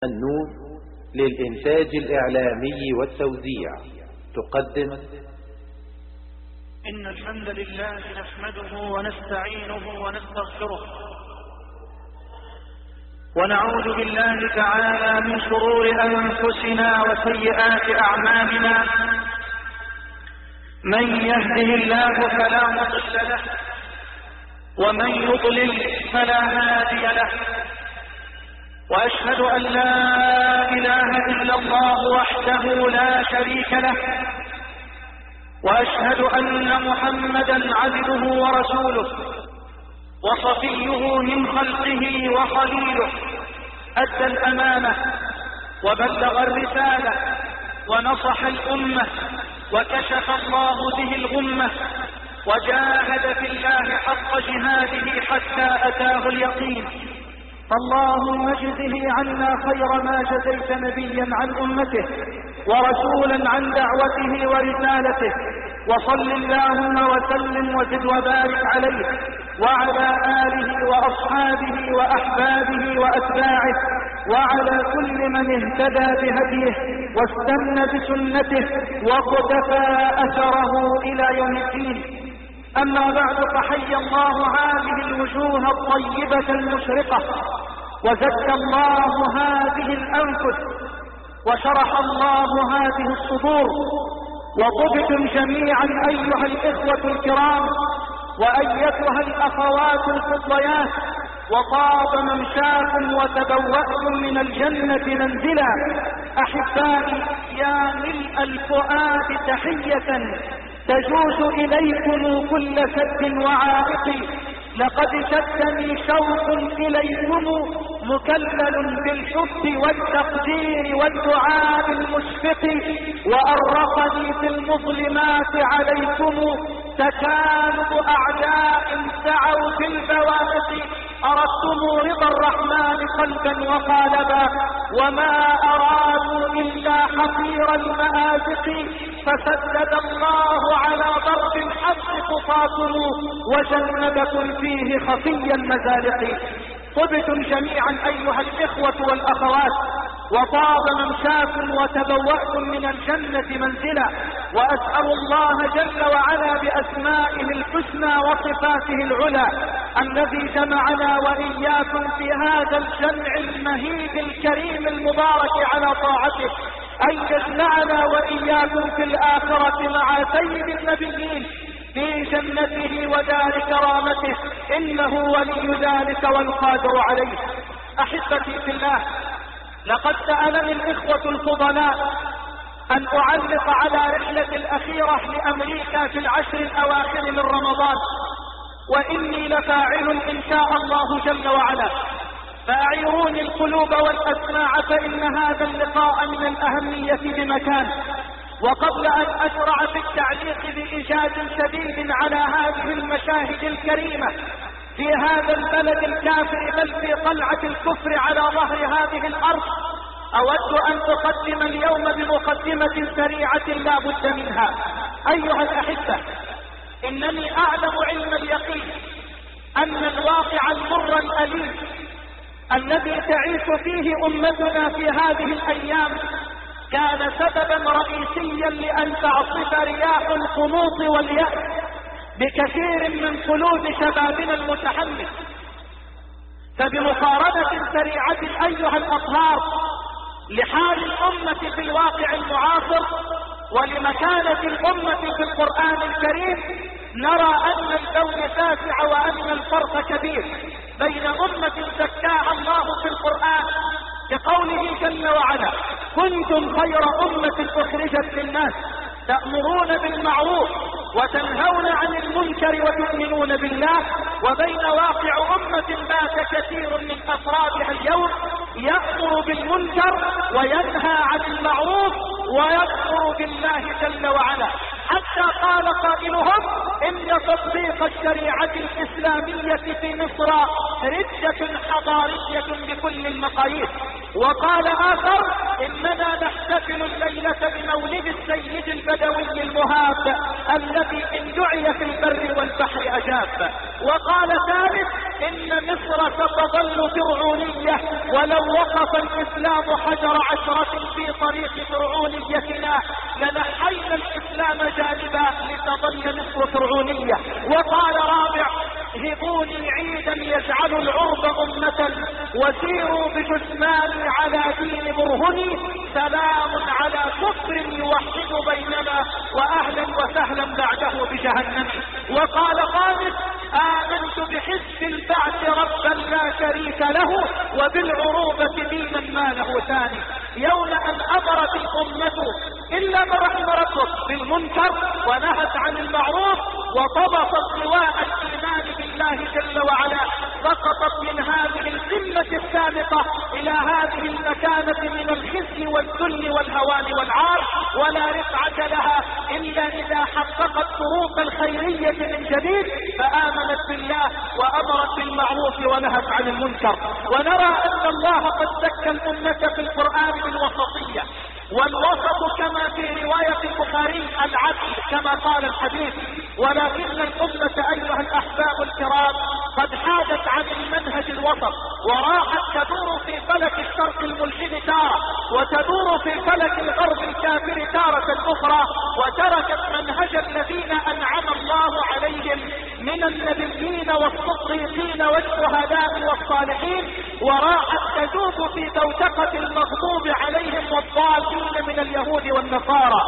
النور للإنتاج الإعلامي والتوزيع تقدم. إن الحمد لله نحمده ونستعينه ونستغفره ونعوذ بالله تعالى من شرور أنفسنا وسيئات أعمالنا. من يهده الله فلا مضل له ومن يضلل فلا هادي له، وأشهد أن لا إله إلا الله وحده لا شريك له، وأشهد أن محمدا عبده ورسوله وصفيه من خلقه وخليله، أدى الأمانة وبلغ الرسالة ونصح الأمة وكشف الله به الغمة، وجاهد في الله حق جهاده حتى أتاه اليقين. فاللهم اجزه عنا خير ما جزيت نبيا عن أمته ورسولا عن دعوته ورسالته، وصل اللهم وسلم وزد وبارك عليه وعلى آله وأصحابه وأحبابه وأتباعه وعلى كل من اهتدى بهديه واستنى بسنته وقتفى أثره إلى يوم الدين. أما بعد، فحي الله هذه الوجوه الطيبة المشرقة، وزكى الله هذه الأنفس، وشرح الله هذه الصدور، وطبتم جميعا أيها الإخوة الكرام وأيتها الأخوات الفضليات، وطاب ممشاكم وتبوأتم من الجنة منزلا. أحبائي، يا ملء الفؤاد تحية تجوز إليكم كل شد وعائق، لقد شدني شوق إليكم مكلل بالحب والتقدير والدعاء المشفق، وأرقني في المظلمات عليكم تكالب أعداء سعوا في البوابق. أردتم رضا الرحمن قلبا وقالبا، وما أرادوا إلا حقير المآزق، فسدد الله على ضرب الحق خطاكم وجنبكم فيه خفي المزالق. طبتم جميعا أيها الإخوة والأخوات، وطاب ممشاكم وتبوأتم من الجنة منزلا، وأسأل الله جل وعلا بأسمائه الحسنى وصفاته العلى الذي جمعنا وإياكم في هذا الجمع المهيب الكريم المبارك على طاعته، أن يجمعنا وإياكم في الآخرة مع سيد النبيين في جنته ودار كرامته، إنه ولي ذلك والقادر عليه. أحبتي في الله، لقد سألني الإخوة الفضلاء أن أعلق على رحلة الأخيرة لأمريكا في العشر الأواخر من رمضان، وإني لفاعل إن شاء الله جل وعلا، فأعيروني القلوب والأسماع، فإن هذا اللقاء من الأهمية بمكان. وقبل أن أشرع في التعليق بإيجاز شديد على هذه المشاهد الكريمة في هذا البلد الكافر، بل في قلعة الكفر على ظهر هذه الأرض، أود أن أقدم اليوم بمقدمة سريعة لا بد منها. أيها الأحبة، إنني أعلم علم اليقين أن الواقع المر الأليم الذي تعيش فيه أمتنا في هذه الأيام كان سببا رئيسيا لأن تعصف رياح القنوط واليأس بكثير من قلوب شبابنا المتحمس. فبمقارنة سريعة أيها الأطهار لحال الأمة في الواقع المعاصر ولمكانة الأمة في القرآن الكريم، نرى أن الكون شاسع وأن الفرق كبير بين أمة زكاها الله في القرآن بقوله جل وعلا: كنتم خير أمة أخرجت للناس تأمرون بالمعروف وتنهون عن المنكر وتؤمنون بالله، وبين واقع أمة بات كثير من أفرادها اليوم يأمر بالمنكر وينهى عن المعروف ويكفر بالله جل وعلا، حتى قال قائلهم: إن تطبيق الشريعة الإسلامية في مصر ردة حضارية بكل المقاييس. وقال آخر: إننا نحتفل الليلة بمولد السيد البدوي المهاب الذي إن دعي في البر والبحر أجاب. وقال ثالث: إن مصر ستظل فرعونية ولو وقف الإسلام حجر عشرة في طريق فرعونيتنا لنحينا الإسلام جانبا لتظل مصر فرعونية. وقال رابع: هبوني عيدا يجعل العرب أمة وسيروا بجثماني على دين برهني سلام على كفر يوحد بيننا وأهلا وسهلا بعده بجهنم. وقال خامس: آمنت بحزب البعث ربا لا شريك له وبالعروبة دينا ما له ثاني. يوم أن أمرت الأمة إلا من رحم ربك بالمنكر ونهت عن المعروف وطبقت لواء الإيمان بالله جل وعلا سقطت من هذه القمة السابقة إلى هذه المكانة من الخزي والذل والهوان والعار، ولا رفعة لها إلا إذا حققت شروط الخيرية من جديد فآمنت بالله وأمرت بالمعروف ونهت عن المنكر. ونرى أن الله قد زكى الأمة في القرآن بالوسطية، والوسط كما في رواية البخاري العدل كما قال الحديث. ولكن الأمة أيها الأحباب الكرام قد حادت عن المنهج الوسط وراحت تدور في فلك الشرق الملحد تارة وتدور في فلك الغرب الكافر تارة أخرى، وتركت منهج الذين أنعم الله عليهم من النبيين والصديقين والشهداء والصالحين، وراحت تدوب في دوتقة المغضوب عليهم والضالين من اليهود والنصارى.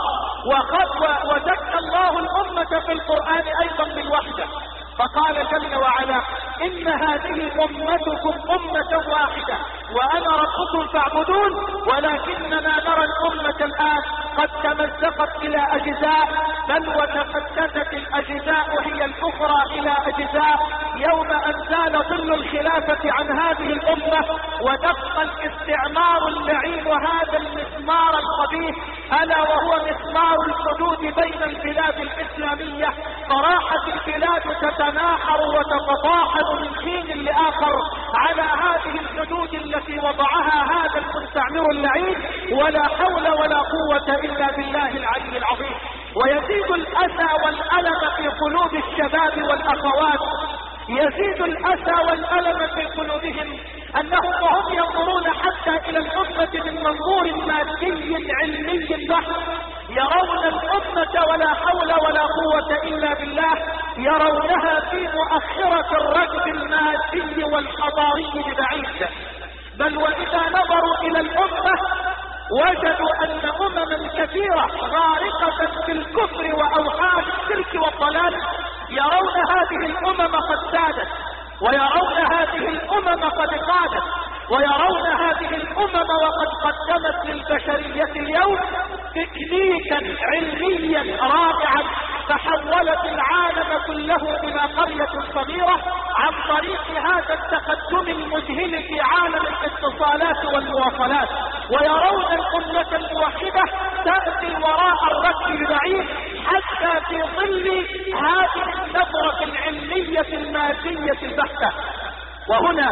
وزكى الله الأمة في القرآن أيضا بالوحدة، فقال جل وعلا: إن هذه أمتكم أمة واحدة وأنا ربكم فاعبدون. ولكننا نرى الأمة الآن قد تمزقت إلى أجزاء، بل وتفتتت الأجزاء هي الأخرى إلى أجزاء، يوم أن زال ظل الخلافة عن هذه الأمة وتبقى الاستعمار اللعين وهذا المسمار الخبيث ألا وهو مسمار الحدود بين البلاد الإسلامية. فراحت البلاد تتناحر وتتطاحن من حين لآخر على هذه الحدود التي وضعها هذا المستعمر اللعين، ولا حول ولا قوة إلا بالله العلي العظيم. ويزيد الأسى والألم في قلوب الشباب والأخوات، يزيد الأسى والألم في قلوبهم أنهم وهم ينظرون حتى إلى الأمة من منظور مادي علمي بحت يرون الأمة ولا حول ولا قوة إلا بالله، يرونها في مؤخرة الركب المادي والحضاري ببعيد. بل وإذا نظروا إلى الأمة وجدوا أن أمما كثيرة غارقة في الكفر وأوحال الشرك والضلال، يرون هذه الأمم قد سادت، ويرون هذه الأمم قد قادت، ويرون هذه الأمم وقد قدمت للبشرية اليوم تكنيكا علميا رائعا فحولت العالم كله إلى قرية صغيرة عن طريق هذا التقدم المذهل في عالم الاتصالات والمواصلات. ويرون الأمة الموحدة تأتي وراء الركب البعيد حتى في ظل هذه النظرة العلمية المادية البحتة. وهنا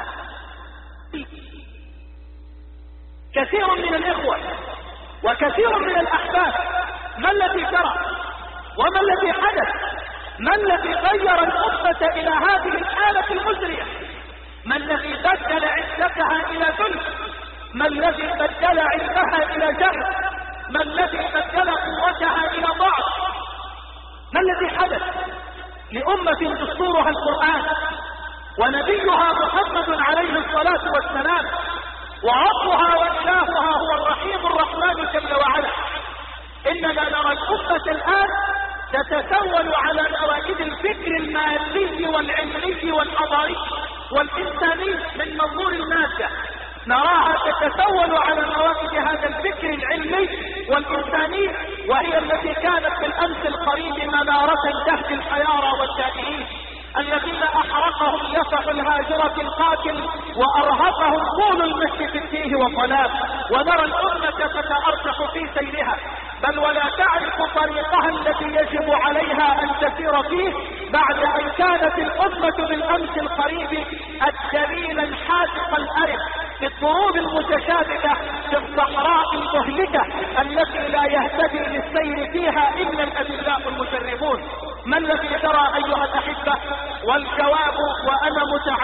كثير من الإخوة وكثير من الأحباب ما الذي جرى وما الذي حدث؟ ما الذي غير الأمة إلى هذه الحالة المزرية؟ ما الذي بدل عزتها إلى ذل؟ ما الذي بدل علمها إلى جهل؟ ما الذي بدل قوتها إلى ضعف؟ ما الذي حدث لأمة دستورها القرآن ونبيها محمد عليه الصلاة والسلام وربها وإلهها هو الرحيم الرحمن جل وعلا؟ إننا نرى الأمة الآن تتسول على نوائد الفكر المادي والعلمي والحضاري والإنساني من منظور المادة، نراها تتسول على نوائد هذا الفكر العلمي والإنساني، وهي التي كانت بالأمس القريب منارة تهدي الحيارى والتائهين الذين أحرقهم يفح الهاجرة القاتل وأرهقهم طول المشي في التيه والظلام. ونرى الأمة تتأرجح في سيرها، بل ولا تعرف طريقها التي يجب عليها أن تسير فيه، بعد أن كانت الأمة بالأمس القريب الدليل الحادق الأرض في الضروب المتشابكة في الصحراء المهلكة التي لا يهتدي للسير فيها إلا الأدلاء المجربون. ما الذي جرى أيها الأحبة؟ والجواب وأنا متعلم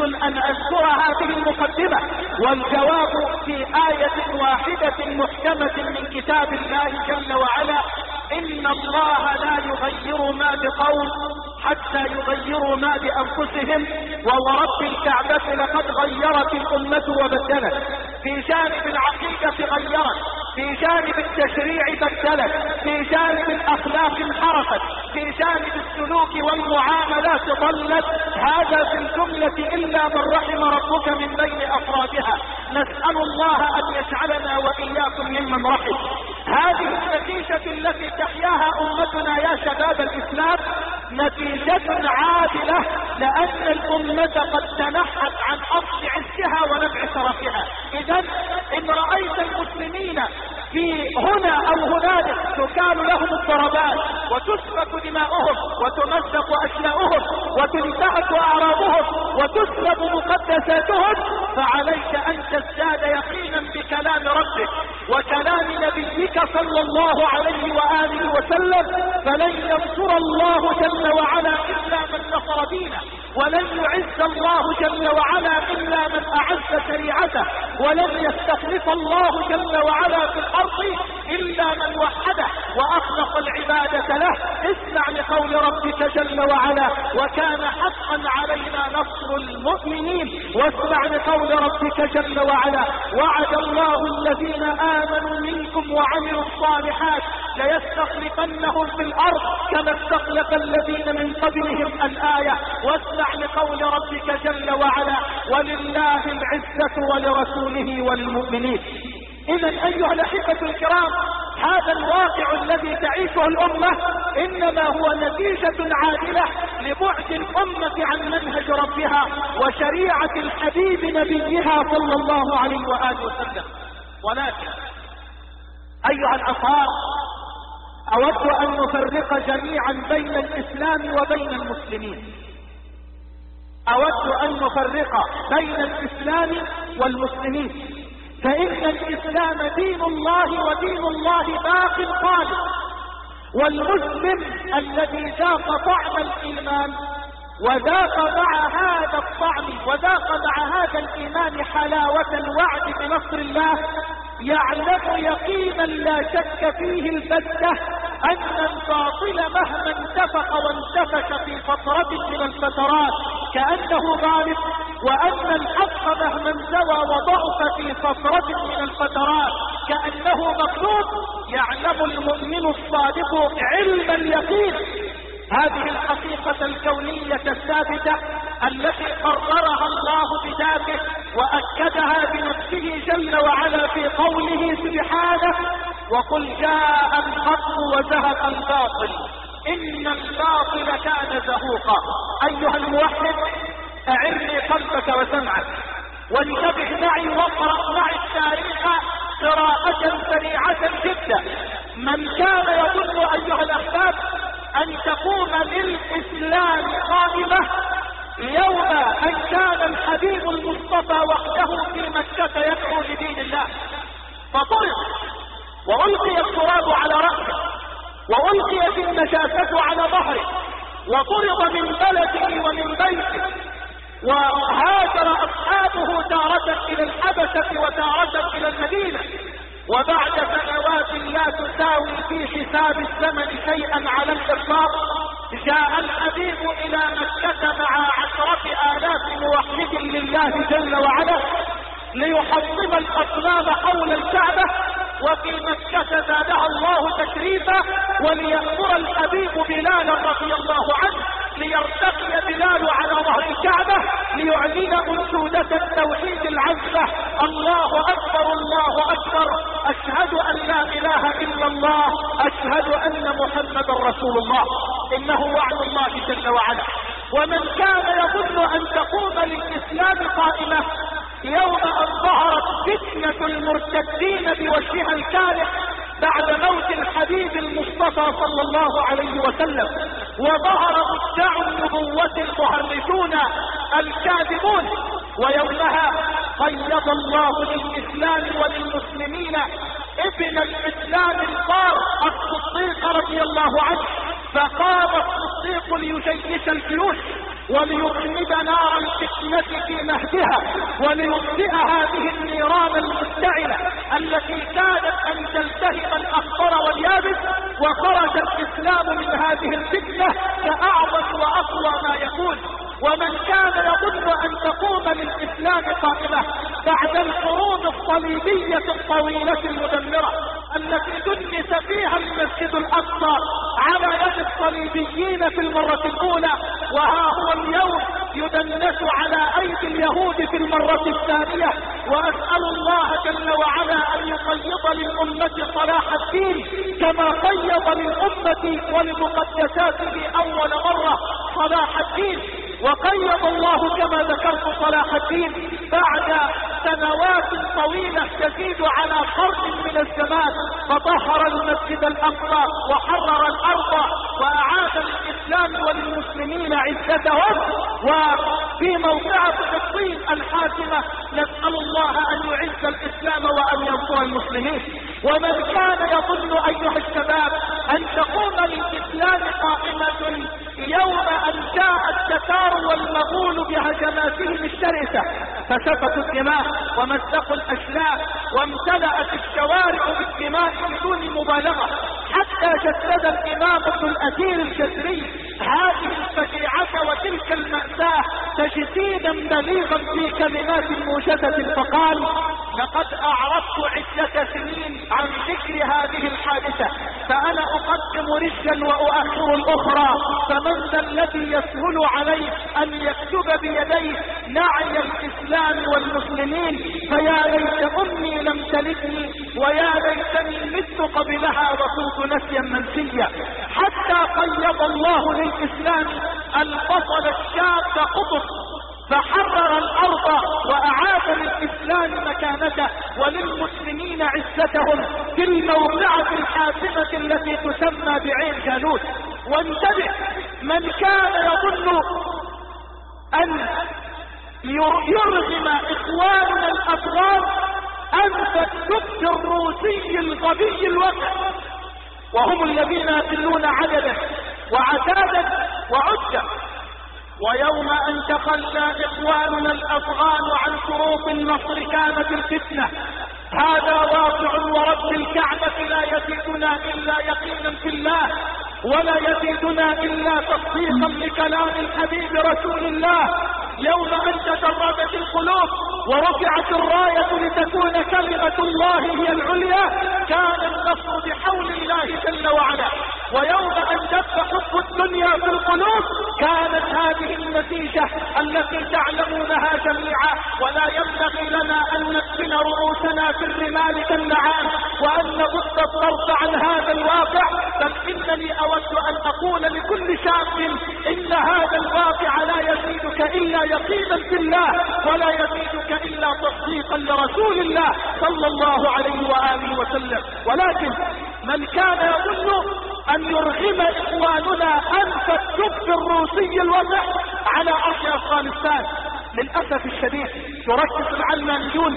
ان اذكر هذه المقدمة والجواب في آية واحدة محكمة من كتاب الله جل وعلا: ان الله لا يغير ما بقوم حتى يغيروا ما بانفسهم. وورب الكعبة لقد غيرت الامة وبدلت، في جانب العقيدة غيرت، في جانب التشريع بدلت، في جانب الاخلاق انحرفت، في جانب السلوك والمعاملات ضلت. هذا في الجملة الا من رحم ربك من بين افرادها. نسأل الله ان يجعلنا واياكم ممن رحم. هذه النتيجة التي تحياها امتنا يا شباب الاسلام نتيجة عادلة، لان الامة قد تنحت عن اصل عزها ونبع شرفها. اذا ان رأيت المسلمين في هنا او هنالك تكال لهم الضربات وتسفك دماؤهم وتمزق اشلاؤهم وتنتهك اعراضهم وتسلب مقدساتهم، فعليك ان تزداد يقينا بكلام ربك وكلام نبيك صلى الله عليه وآله وسلم. فلن ينصر الله جل وعلا الا من نصر دينه، ولن يعز الله جل وعلا الا من اعز شريعته، ولن يستخلف الله جل وعلا في الارض الا من وحده واخلص العبادة له. اسمع لقول ربك جل وعلا: وكان حقا علينا نصر المؤمنين. واسمع لقول ربك جل وعلا: وعد الله الذين امنوا منكم وعملوا الصالحات ليستخلفنهم في الارض كما استخلف الذين من قبلهم. الآية. واسمع لقول ربك جل وعلا: ولله العزة ولرسوله وللمؤمنين. اذا ايها الاحبة الكرام، هذا الواقع الذي تعيشه الامة انما هو نتيجة عادلة لبعد الامة عن منهج ربها وشريعة الحبيب نبيها صلى الله عليه وآله وسلم. ولكن ايها الاخوة، اود ان نفرق جميعا بين الاسلام وبين المسلمين. اود ان نفرق بين الاسلام والمسلمين، فان الاسلام دين الله ودين الله باق خالد، والمسلم الذي ذاق طعم الايمان وذاق مع هذا الطعم وذاق مع هذا الايمان حلاوة الوعد بنصر الله يعلم يقينا لا شك فيه البتة ان الباطل مهما انتفخ وانتفش في فترة من الفترات كأنه غالب، وان الحق مهما انزوى وضعف في فترة من الفترات كأنه مغلوب. يعلم المؤمن الصادق علم اليقين هذه الحقيقة الكونية الثابتة التي قررها الله بذاته وأكدها بنفسه جل وعلا في قوله سبحانه: وقل جاء الحق وزهق الباطل إن الباطل كان زهوقا. أيها الموحد، أعرني قلبك وسمعك وانتبه معي واقرأ معي التاريخ قراءة سريعة جدا. من كان يظن أيها الأحباب أن تقوم للإسلام قائمة يوم أن كان الحبيب المصطفى وحده في مكة يدعو لدين الله، فطرد وألقي التراب على رأسه وألقيت النجاسة على ظهره وطرد من بلده ومن بيته، وهاجر أصحابه تارة إلى الحبشة وتارة إلى المدينة. وبعد سنوات لا تساوي في حساب الزمن شيئا على الإطلاق جاء الحبيب إلى مكة مع 10,000 موحد لله جل وعلا ليحطم الأصنام حول الكعبة، وفي مكة زادها الله تشريفا، وليأمر الحبيب بلالا رضي الله عنه ليرتقي بلال على ظهر الكعبة ليعلن أنشودة التوحيد العزة: الله أكبر الله أكبر، أشهد أن لا إله إلا الله، أشهد أن محمد رسول الله. إنه وعد الله جل وعلا. ومن كان يظن أن تقوم للإسلام قائمة يوم أن ظهرت فتنة المرتدين بوجهها الكالح بعد موت الحبيب المصطفى صلى الله عليه وسلم، وظهر مدعي النبوة المهرجون الكاذبون، ويومها قيض الله للإسلام وللمسلمين ابن الإسلام البار الصديق رضي الله عنه، فقام الصديق ليجيش الجيوش وليخمد نار الفتنة في مهدها وليطفئ هذه النيران المشتعلة التي كادت ان تلتهب الاخضر واليابس. وخرج الاسلام من هذه الفتنة كاعظم واقوى ما يكون. ومن كان يظن ان تقوم للاسلام قائمة بعد القرون الصليبية الطويلة المدمرة التي دنس فيها المسجد الاقصى على يد الصليبيين في المرة الاولى، وها هو اليوم يدنس على ايدي اليهود في المرة الثانية. واسأل الله جل وعلا ان يقيض للامة صلاح الدين كما قيض للامة ولمقدساته اول مرة صلاح الدين. وقيض الله كما ذكرت صلاح الدين بعد سنوات طويلة تزيد على قرن من الزمان، فطهر المسجد الاقصى وحرر الارض واعاد للاسلام وللمسلمين عزتهم. وفي موقعة فلسطين الحاسمة نسأل الله ان يعز الاسلام وان ينصر المسلمين. ومن كان يظن ايها الشباب ان تقوم للاسلام قائمة يوم ان جاء التتار والمغول بهجماتهم الشرسة فسفكوا الدماء ومزقوا الاشلاء وامتلأت الشوارع بالدماء بدون مبالغة حتى جسد الامام ابن الاثير الجزري هذه الفجيعة وتلك المأساة تجسيدا بليغا في كلمات موجزة فقال: لقد اعرضت عدة سنين عن ذكر هذه الحادثة فانا اقدم رجلا واؤخر الاخرى، فمن ذا الذي يسهل عليه ان يكتب بيديه نعي الاسلام والمسلمين؟ فيا ليت امي لم تلدني ويا ليتني مت قبلها وكنت نسيا منسيا. حتى قيض الله للاسلام البطل الشاب قطب فحرر الارض واعاد للاسلام مكانته وللمسلمين عزتهم في الموقعة الحاسمة التي تسمى بعين جالوت. وانتبه، من كان يظن ان يرغم اخواننا الافغان انف الدب الروسي الغبي الوقع وهم الذين يقلون عددا وعتادا وعدة. ويوم ان تخلى اخواننا الافغان عن شروط النصر كانت الفتنة. هذا واقع ورب الكعبة لا يزيدنا الا يقينا في الله ولا يزيدنا الا تصديقا لكلام الحبيب رسول الله. يوم ان تجردت القلوب ورفعت الراية لتكون كلمة الله هي العليا كان النصر بحول الله جل وعلا. ويوم ان دب حب الدنيا في القلوب كانت هذه النتيجة التي تعلمونها جميعا. ولا ينبغي لنا ان ندفن رؤوسنا في الرمال كالنعام وان نبث الطرف عن هذا الواقع، بل انني اود ان اقول لكل شاب ان هذا الواقع لا يزيدك الا يقينا في الله ولا يزيدك الا تصديقا لرسول الله صلى الله عليه واله وسلم. ولكن من كان يظن ان يرغم اخواننا انف الدب الروسي الوضع على ارض افغانستان، للاسف الشديد يركز العلمانيون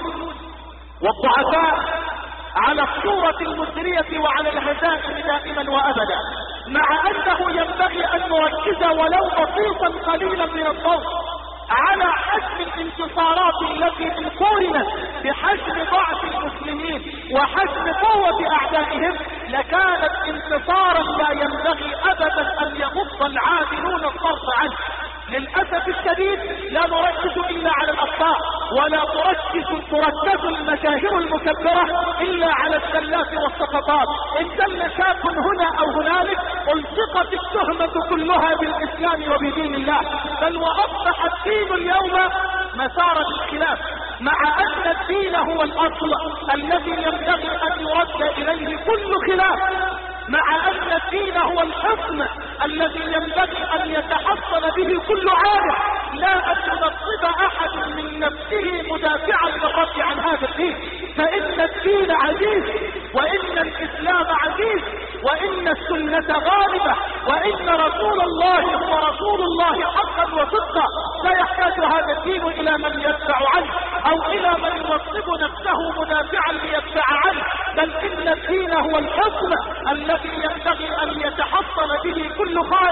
والضعفاء على الصورة المثرية وعلى الهزائم دائما وابدا، مع انه ينبغي ان نركز ولو بسيطا قليلا من الضوء على حجم الانتصارات التي ان قورنت بحجم ضعف المسلمين وحجم قوة اعدائهم لكانت انتصارا لا ينبغي ابدا ان يغض العادلون الطرف عنه. للأسف الشديد لا نركز إلا على الأخطاء ولا تركز المشاهير المكبرة إلا على الزلات والسقطات. إن زل شاب هنا أو هنالك ألصقت التهمة كلها بالإسلام وبدين الله، بل وأصبح الدين اليوم مسار الخلاف، مع أن الدين هو الأصل الذي ينبغي أن يرد إليه كل خلاف، مع أن الدين هو الحصن الذي ينبغي أن يتحصن به كل عارف، لا أن ينصب أحد من نفسه مدافعا للرد عن هذا الدين. فإن الدين عزيز وإن الإسلام عزيز وإن السنة غالبة وإن رسول الله ورسول الله حقا وصدقا. لا يحتاج هذا الدين إلى من يدفع عنه أو إلى من ينصب نفسه مدافعا ليدفع عنه، بل إن الدين هو الحصن الذي ينبغي أن يتحصن به كل خارج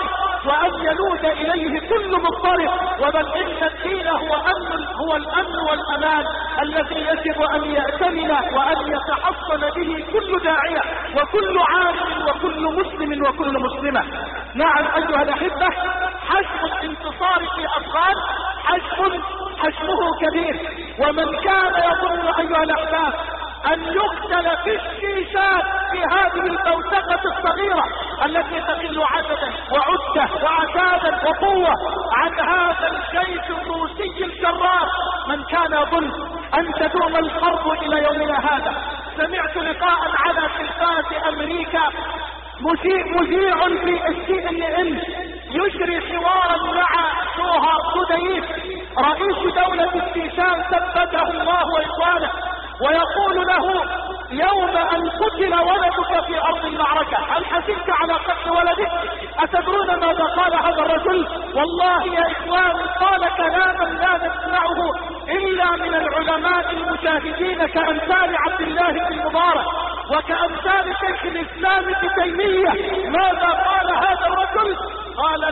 وأن يلوذ إليه كل مضطرب، وبل إن الدين هو الأمن والأمان الذي يجب أن يأتمن وأن يتحصن به كل داعية وكل عالم وكل مسلم وكل مسلمة. نعم أيها الأحبة، حجم الانتصار في أفغان حجمه كبير، ومن كان يظن أيها الأحباب أن يقتل في الشيشات في هذه البوتقة الصغيرة التي تقل عددا وعدة وعتادا وقوة عن هذا الجيش الروسي الشرار، من كان يظن أن تدوم الحرب إلى يومنا هذا. سمعت لقاء على تلفاز أمريكا مذيع في CNN يجري حوارا مع شوها خديف رئيس دولة الشيشان ثبته الله وإخوانه، ويقول له: يوم أن قتل ولدك في أرض المعركة هل حزنت على قتل ولدك؟ أتدرون ماذا قال هذا الرجل؟ والله يا إخواني قال كلاما لا نسمعه إلا من العلماء المجاهدين كأمثال عبد الله بن المبارك وكأمثال شيخ الإسلام ابن تيمية. ماذا قال هذا الرجل؟ قال: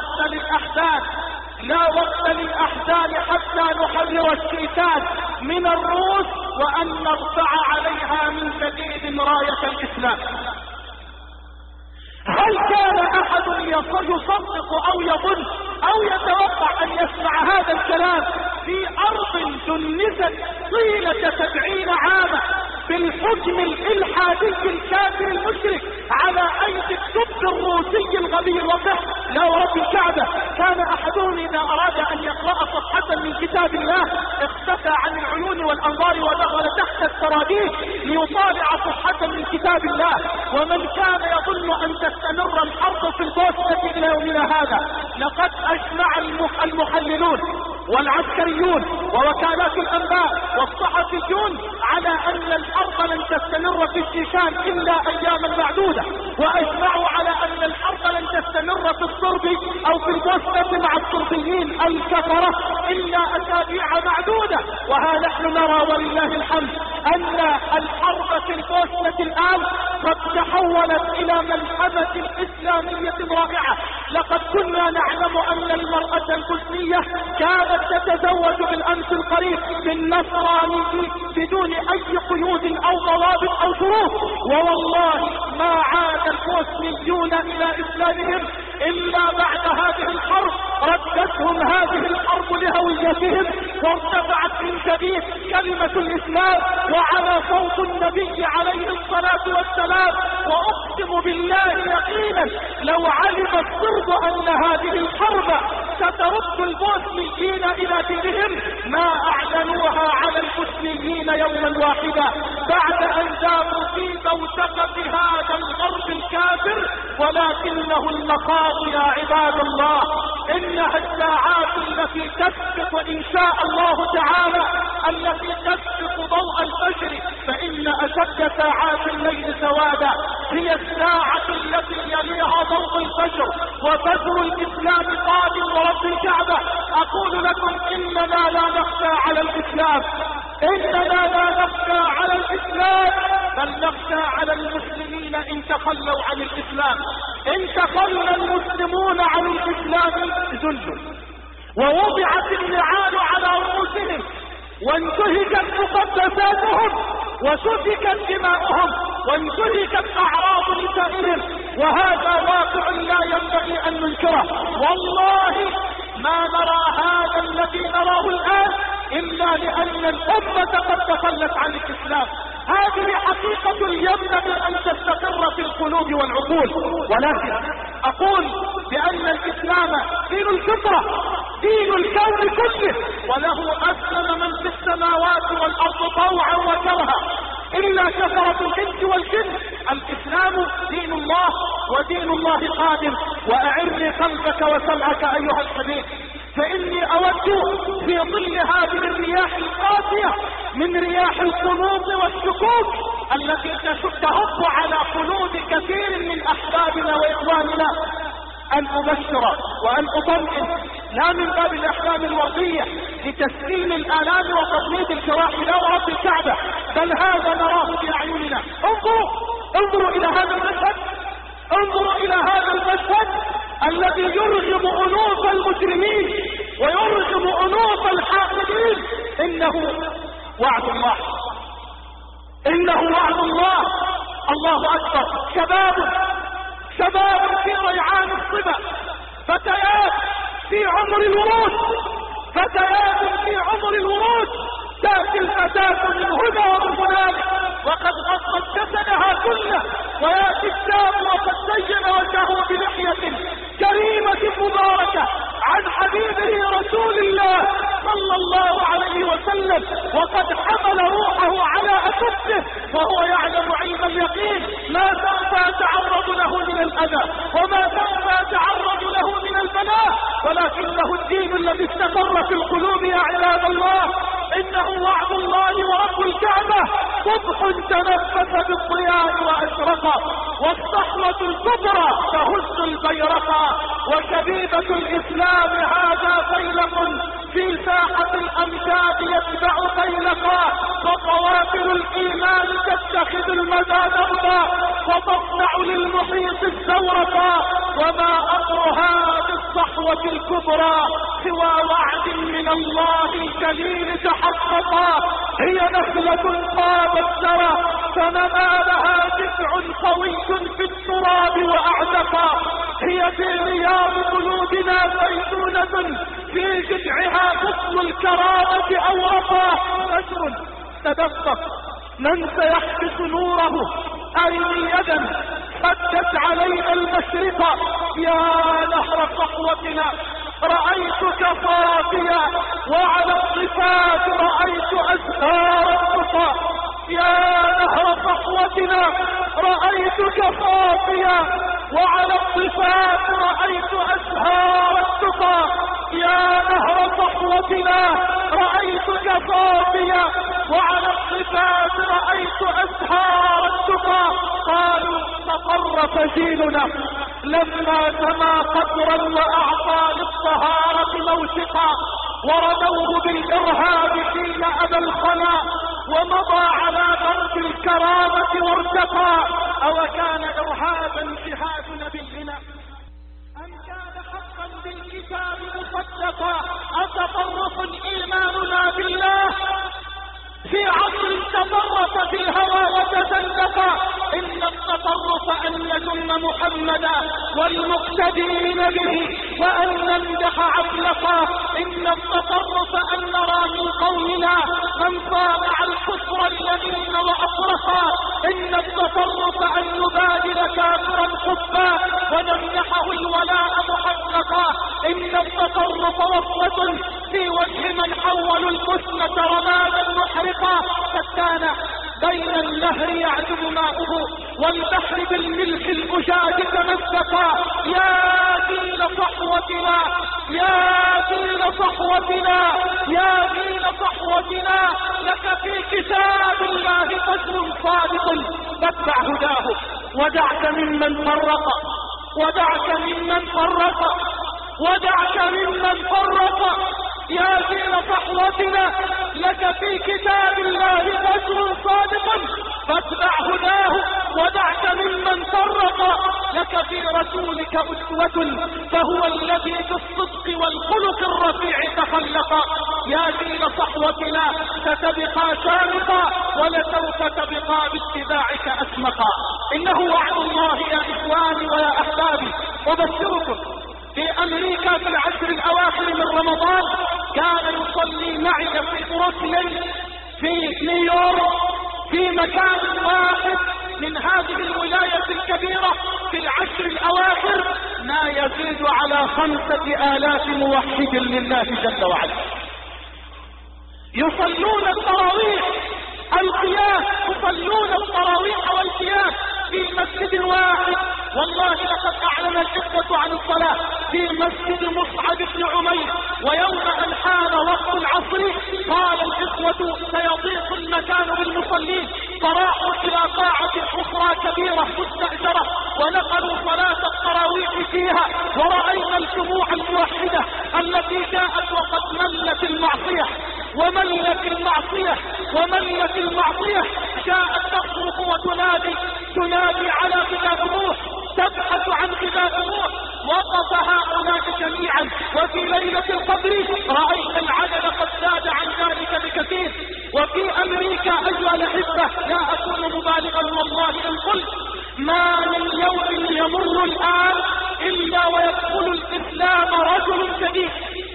لا وقت للأحزان حتى نحرر الشيشان من الروس وأن نرفع عليها من جديد راية الإسلام. هل كان أحد يصدق أو يظن أو يتوقع أن يسمع هذا الكلام في أرض دنست طيلة 70 عاما بالحكم الإلحادي الكافر المشرك على أيدي الدب الروسي الغبي الوقح؟ لا ورب الكعبة، كان أحدهم إذا أراد أن يقرأ صفحة من كتاب الله اختفى عن العيون والأنظار ودخل تحت السراديب ليطالع صفحة من كتاب الله. ومن كان يظن أن تستمر الحرب في البوسنة إلى يومنا هذا، لقد أجمع المحللون والعسكريون ووكالات الأنباء والصحفيون على أن الحرب لن تستمر في الشيشان إلا أياما معدودة، وأجمعوا على أن الحرب لن تستمر في الصرب أو في البوسنة مع الصربيين الكفرة إلا أسابيع معدودة. وها نحن نرى ولله الحمد أن الحرب في البوسنة الآن قد تحولت إلى ملحمة إسلامية رائعة. لقد كنا نعلم أن المرأة البوسنية كانت تتزوج بالأمس القريب بالنصراني بدون أي قيود أو ضوابط أو شروط، ووالله ما عاد البوسنيون إلى إسلامهم إلا بعد هذه الحرب. ردتهم هذه الحرب لهويتهم وارتفعت من جديد كلمة الإسلام وعلى صوت النبي عليه الصلاة والسلام. وأقسم بالله يقينا لو علم الصرب أن هذه الحرب سترد البوسنيين إلى دينهم ما أعلنوها على البوسنيين يوما واحدا بعد أن ذابوا في بوتقة هذا الغرب الكافر. ولكنه المخاض يا عباد الله، إنها الساعات التي تسبق إن شاء الله تعالى، التي تسبق ضوء الفجر. فإن أشد ساعات الليل سوادا هي الساعة التي يليها ضوء الفجر، وفجر الإسلام قادم ورب الكعبة. أقول لكم إننا لا نخشى على الإسلام، إننا لا نخشى على الإسلام، بل نخشى على المسلمين إن تخلوا عن الإسلام. إن تخلى المسلمون عن الإسلام ذلوا ووضعت النعال على رؤوسهم وانتهكت مقدساتهم وسفكت دماؤهم وانتهكت أعراض نسائهم، وهذا واقع لا ينبغي أن ننكره. والله ما نرى هذا الذي نراه الآن إلا لأن الأمة قد تخلت عن الإسلام. هذه حقيقة ينبغي أن تستقر في القلوب والعقول. ولكن أقول بأن الإسلام دين الفطرة، دين الكون كله، وله أسلم من في السماوات والأرض طوعا وكرها إلا كفرة الإنس والجن. الإسلام دين الله ودين الله قادم. وأعر قلبك وسمعك أيها الحبيب، فإني أود في ظل هذه الرياح القاسية من رياح القنوط والشكوك التي تهب على قلوب كثير من أحبابنا وإخواننا أن أبشر وأن أطمئن، لا من باب الأحلام الوردية لتسليم الآلام وتطميد الجراح لا ورب الكعبة، بل هذا نراه بأعيننا. انظروا إلى هذا المشهد، انظروا إلى هذا المشهد. الذي يرغم أنوف المجرمين ويرغم أنوف الحاقدين. إنه وعد الله، إنه وعد الله. الله أكبر. شباب في ريعان الصبا، فتيات في عمر الورود، فتيات في عمر الورود، تأتي الفتاة من هنا ومن هناك وقد غطت جسدها كله، ويأتي الشاب وقد زين وجهه بلحية كريمة مباركة عن حبيبه رسول الله صلى الله عليه وسلم، وقد حمل روحه على أكفه وهو يعلم علم اليقين ما سوف يتعرض له من الأذى وما سوف يتعرض له من البلاء، ولكنه الدين الذي استقر في القلوب يا عباد الله. إنه وعد الله ورب الكعبة، صبح تنفس بالضياء وأشرق، والصحوة الكبرى تهز البيرقة، وشبيبة الإسلام هذا فيلق في ساحة الأمجاد يتبع فيلقا، وقوافل الإيمان تتخذ المدى دربا، وتصنع للمحيط الزورقا، وما أمرها بالصحوة الكبرى سوى وعد من الله الجليل تحققا. هي نخلة طابت ثرى فنما لها جذع قوي في التراب وأعتقا، هي في رياض قلوبنا زيتونة في جذعها غصن الكرامة أورقا. نجر تدفق من سيحبس نوره، أرني يدا سدت علينا المشرق، يا نهر صحوتنا رأيتك صافيا وعلى الصفات رأيت أزهار التقى، يا نهر صحوتنا رأيتك صافيا وعلى الصفات رأيت أزهار التقى، يا نهر صحوتنا رأيتك صافيا وعلى الصفات رأيت أزهار التقى. قالوا تطرف جيلنا لما سما قدرا وأعطى للطهارة موثقا، ورموه بالإرهاب حين أبى الخلا، ومضى على درب الكرامة وارتقى. أو كان إرهابا جهاد نبينا أم كان حقا بالكتاب مصدقا؟ أتطرف إيماننا بالله في عصر تطرف في الهوى وتزندقا؟ إن التطرف أن نذم محمدا والمقتدين به وأن نمدح عبلقا، إن التطرف أن نرى من قومنا من صانع الكفر اليمين وأطرقا، إن التطرف أن نبادل كافرا حبا ونمنحه الولاء محققا، إن التطرف وصلة في وجه من حولوا القسمة رمادا محرقا. فكان بين النهر يعذب ماؤه والبحر بالملح الأجاج تمسكا. يا دين صحوتنا يا دين صحوتنا يا دين صحوتنا، لك في كتاب الله فجر صادق فاتبع هداه، ودعك ممن فرق ودعك ممن فرق ودعك ممن فرق. يا دين صحوتنا لك في كتاب الله فجر صادق فاتبع هداه، ودعك ممن فرق. لك في رسولك أسوة فهو الذي بالصدق والخلق الرفيع تخلق. يا دين صحوتنا ستبقى شامقا ولسوف تبقى باتباعك أسمقا. إنه وعد الله يا إخواني ويا أحبابي. أبشركم في أمريكا في العشر الأواخر من رمضان كان يصلي معي في بروكلين في نيويورك في مكان واحد من هذه الولاية الكبيرة في العشر الأواخر ما يزيد على 5,000 موحد لله جل وعلا، يصلون التراويح القيام، يصلون التراويح والقيام في مسجد واحد. والله لقد أعلن الإخوة عن الصلاة في مسجد مصعب بن عمير، ويوم أن حان وقت العصر قال الإخوة سيضيق المكان بالمصلين، فراحوا إلى قاعة أخرى كبيرة مستأجرة ونقلوا صلاة التراويح فيها، ورأينا الجموع الموحدة التي جاءت وقد ملت المعصية وملت المعصية وملت المعصية، جاءت تصرخ وتنادي على غذاء روح، تبحث عن غذاء روح. وقف ليلة القدر رأيت العدد قد زاد عن ذلك بكثير. وفي أمريكا أيها الأحبة لا أكون مبالغا والله إن قلت ما من يوم يمر الآن إلا ويدخل الإسلام رجل جديد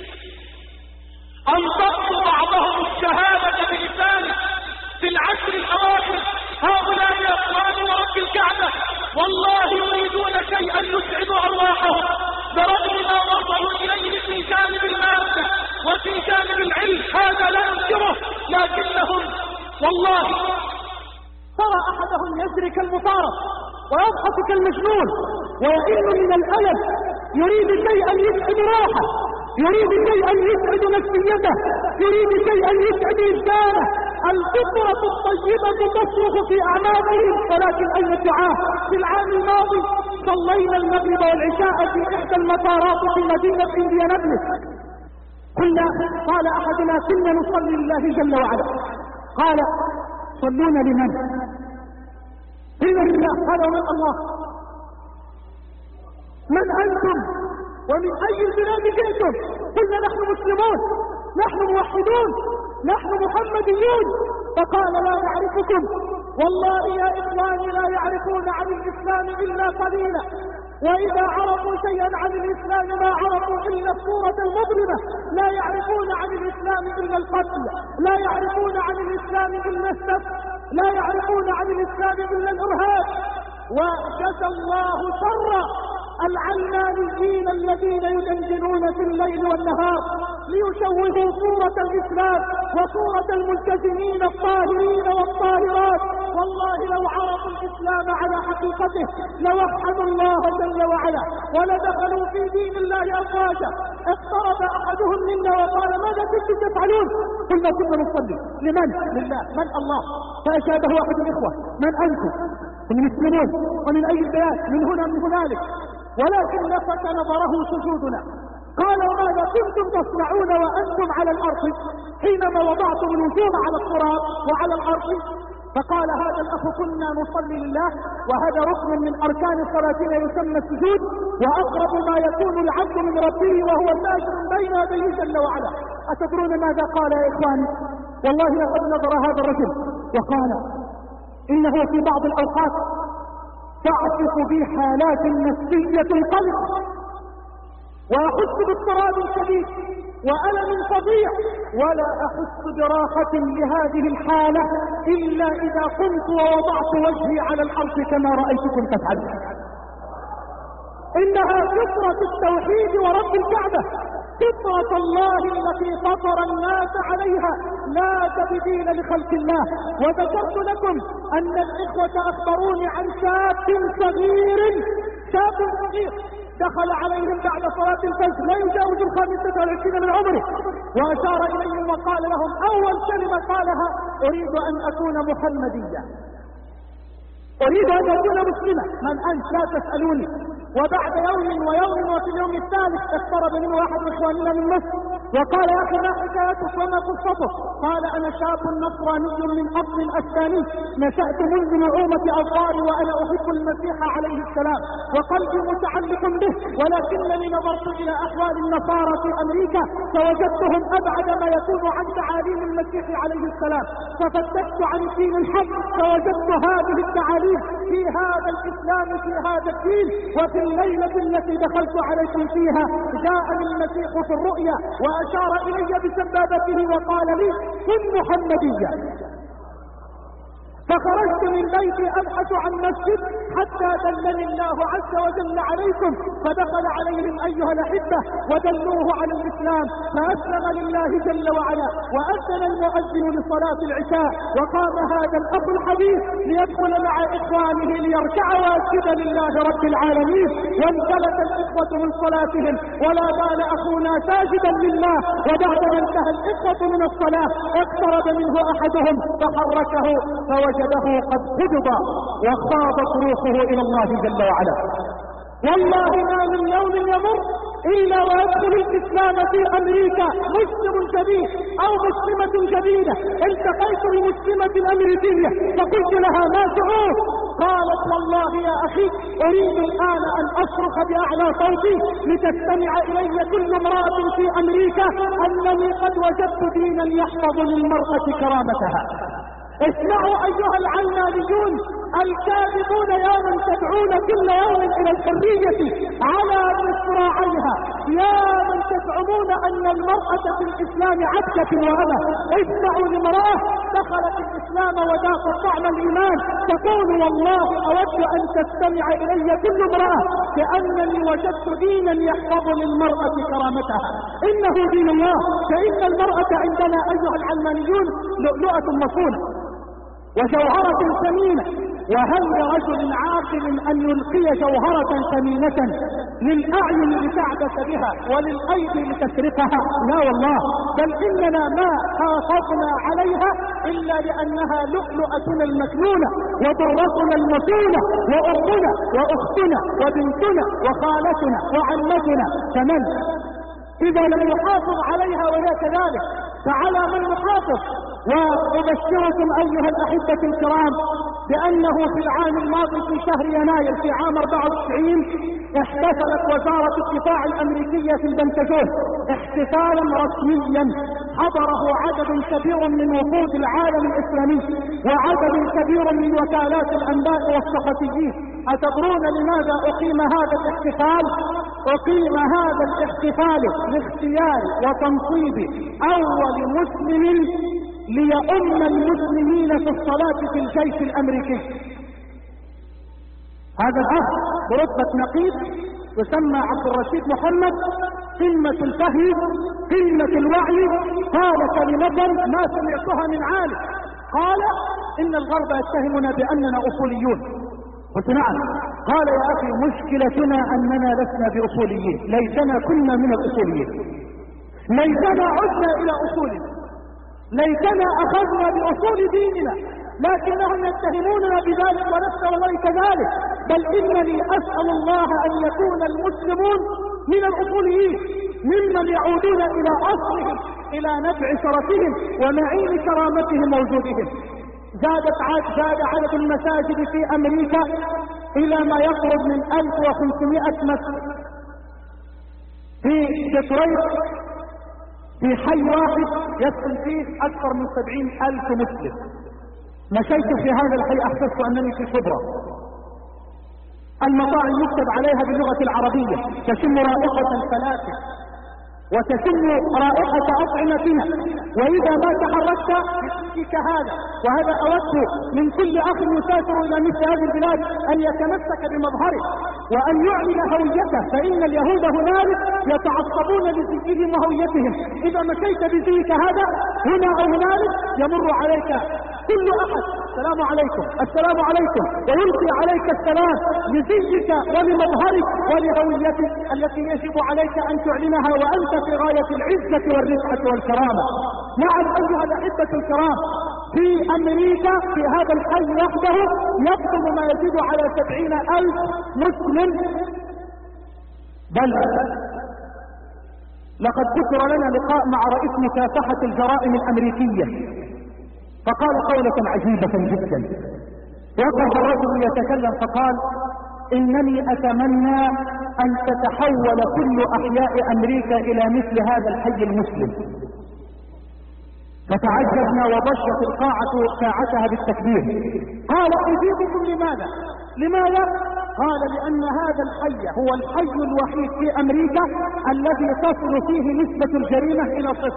أنطقت بعضهم الشهادة بلسانه في العشر الأواخر. هؤلاء يا أخواني ورب الكعبة والله يريدون شيئا يسعد أرواحهم برغم ما وصلوا إليه في جانب المادة وفي جانب العلم، هذا لا أنكره، لكنهم والله ترى أحدهم يجري كالمطارد ويضحك كالمجنون ويئن من الألم، يريد شيئا يسعد روحه، يريد شيئا يسعد نفسيته، يريد شيئا يسعد إنسانه. الفطرة الطيبة تصرخ في أعمالهم، ولكن أي دعاء. في العام الماضي صلينا المغرب والعشاء في إحدى المطارات في مدينة إنديانابوليس. قال أحدنا كنا نصلي لله جل وعلا. قال صلون لمن؟ قلنا لله. قال ومن الله؟ من أنتم ومن أي البلاد جئتم؟ قلنا نحن مسلمون، نحن موحدون، نحن محمديون. فقال لا نعرفكم، والله يا إخواني لا يعرفون عن الإسلام إلا قليلا، وإذا عرفوا شيئا عن الإسلام ما عرفوا إلا الصورة المظلمة، لا يعرفون عن الإسلام إلا القتل، لا يعرفون عن الإسلام إلا السفك، لا يعرفون عن الإسلام إلا الإرهاب. وجزى الله شر العلمانيين الذين يدندنون في الليل والنهار ليشوهوا صورة الإسلام وصورة الملتزمين الطاهرين والطاهرات. والله لو عرفوا الإسلام على حقيقته لوحدوا الله جل وعلا ولدخلوا في دين الله أفواجا. اقترب أحدهم منا وقال ماذا كنتم تفعلون؟ قلنا كنا نصلي. لمن؟ لله. من؟ الله. فأشهده أحد الإخوة من أنتم؟ المسلمون. ومن أي البلاد؟ من هنا من هنالك. ولكن لفت نظره سجودنا. قال وماذا كنتم تصنعون وأنتم على الأرض حينما وضعتم الوجوه على التراب وعلى الأرض؟ فقال هذا الأخ كنا نصلي لله، وهذا ركن من أركان صلاتنا يسمى السجود، وأقرب ما يكون العبد من ربه وهو ساجد بين يديه جل وعلا. أتدرون ماذا قال يا إخواني؟ والله لقد نظر هذا الرجل وقال إنه في بعض الأوقات تعصف بي حالات نفسية القلب وأحس باضطراب شديد وألم فظيع، ولا أحس براحة لهذه الحالة إلا إذا قمت ووضعت وجهي على الأرض كما رأيتكم تفعلون. إنها فطرة التوحيد ورب الكعبة، فطرة الله التي فطر الناس عليها، لا تبديل لخلق الله. وذكرت لكم أن الإخوة أخبروني عن شاب صغير دخل عليهم بعد صلاة الفجر لا يجاوز 25 من عمره، وأشار إليهم وقال لهم أول كلمة قالها أريد أن أكون محمديا، أريد أن أكون مسلمة. من أنت؟ لا تسألوني. وبعد يوم ويوم وفي اليوم الثالث اقترب منه أحد إخواننا من مصر وقال يا أخي ما حكايتك وما قصتك؟ قال أنا شاب نصراني من أصل أسباني، نشأت منذ نعومة أظفاري وأنا أحب المسيح عليه السلام وقلبي متعلق به، ولكنني نظرت إلى أحوال النصارى في أمريكا فوجدتهم أبعد ما يكون عن تعاليم المسيح عليه السلام، ففتشت عن الدين الحق فوجدت هذه التعاليم في هذا الإسلام في هذا الدين. وفي الليلة التي دخلت عليكم فيها جاءني المسيح في الرؤيا وأشار إلي بسبابته وقال لي كن محمديا. فخرجت من بيتي أبحث عن مسجد حتى دلني الله عز وجل عليكم، فدخل عليهم أيها الأحبة ودلوه على الإسلام فأسلم لله جل وعلا، وأذن المؤذن لصلاة العشاء وقام هذا الأخ الحبيب ليدخل مع إخوانه ليركع واسجد لله رب العالمين، وانفلت الإخوة من صلاتهم ولا زال أخونا ساجدا لله. وبعدما انتهى الإخوة من الصلاة اقترب منه أحدهم فحركه فوجده قد قبض وخاضت روحه إلى الله جل وعلا. والله ما من يوم يمر إلا ويدخل الإسلام في أمريكا مسلم جديد أو مسلمة جديدة. التقيت بمسلمة أمريكية فقلت لها ما شعور؟ قالت والله يا أخي أريد الآن أن أصرخ بأعلى صوتي لتستمع إلي كل امرأة في أمريكا أنني قد وجدت دينا يحفظ للمرأة كرامتها. اسمعوا أيها العلمانيون الكاذبون يا من تدعون كل يوم إلى الحرية على مصراعيها، يا من تزعمون أن المرأة في الإسلام عبدة وأبى. اسمعوا لامرأة دخلت الإسلام وذاقت طعم الإيمان تقول والله أود أن تستمع إلي كل امرأة كأنني وجدت دينا يحفظ للمرأة كرامتها. إنه دين الله، فإن المرأة عندنا أيها العلمانيون لؤلؤة مصونة وجوهرة ثمينة، وهل لرجل عاقل أن يلقي جوهرة ثمينة للأعين لتعبث بها وللأيدي لتسرقها؟ لا والله، بل إننا ما حافظنا عليها إلا لأنها لؤلؤتنا المكنونة وضرتنا المتونة وأمنا وأختنا وبنتنا وخالتنا وعمتنا. فمن إذا لم يحافظ عليها وهي كذلك فعلى من يحافظ؟ وأبشركم أيها الأحبة الكرام بأنه في العام الماضي في شهر يناير في عام 94 احتفلت وزارة الدفاع الأمريكية في البنتاجون احتفالا رسميا حضره عدد كبير من وفود العالم الإسلامي وعدد كبير من وكالات الأنباء والصحفيين. أتدرون لماذا أقيم هذا الاحتفال؟ أقيم هذا الاحتفال لاختيار وتنصيب أول مسلم ليؤم المسلمين في الصلاة في الجيش الأمريكي. هذا الأخ برتبة نقيب يسمى عبد الرشيد محمد، قمة الفهم قمة الوعي، قال كلمة ما سمعتها من عالم، قال إن الغرب يتهمنا بأننا أصوليون. قلت نعم. قال يا أخي مشكلتنا أننا لسنا بأصوليين، ليتنا كنا من الأصوليين، ليتنا عدنا إلى أصولنا، ليتنا أخذنا بأصول ديننا، لكنهم يتهموننا بذلك ولسنا والله كذلك. بل إنني أسأل الله أن يكون المسلمون من الأصوليين ممن يعودون إلى أصلهم إلى نبع شرفهم ومعين كرامتهم ووجودهم. زاد عدد المساجد في أمريكا إلى ما يقرب من 1500 مسجد. في ديترويت في حي واحد يسكن فيه أكثر من 70,000 مسلم. مشيت في هذا الحي أحسست أنني في شبرا. المطاعم يكتب عليها باللغة العربية، تشم رائحة الفلافل وتشم رائحة أطعمتنا، وإذا ما تحركت يأتيك هذا. وهذا أود من كل أخ يسافر إلى مثل هذه البلاد أن يتمسك بمظهره وأن يعلن هويته، فإن اليهود هنالك يتعصبون لزيهم وهويتهم. إذا مشيت بزيك هذا هنا أو هنالك يمر عليك كل أحد السلام عليكم السلام عليكم، ويلقي عليك السلام لزيك ولمظهرك ولهويتك التي يجب عليك أن تعلنها وأنت في غاية العزة والرفعة والكرامة. نعم أيها الأحبة الكرام، في أمريكا في هذا الحي وحده يقدم ما يزيد على 70,000 مسلم. بل لقد ذكر لنا لقاء مع رئيس مكافحة الجرائم الأمريكية فقال قولة عجيبة جدا. وقف الرجل يتكلم فقال إنني أتمنى أن تتحول كل أحياء أمريكا إلى مثل هذا الحي المسلم. فتعجبنا وضجت القاعة ساعتها بالتكبير. قال أجيبكم لماذا؟ قال لأن هذا الحي هو الحي الوحيد في أمريكا الذي تصل فيه نسبة الجريمة إلى 0.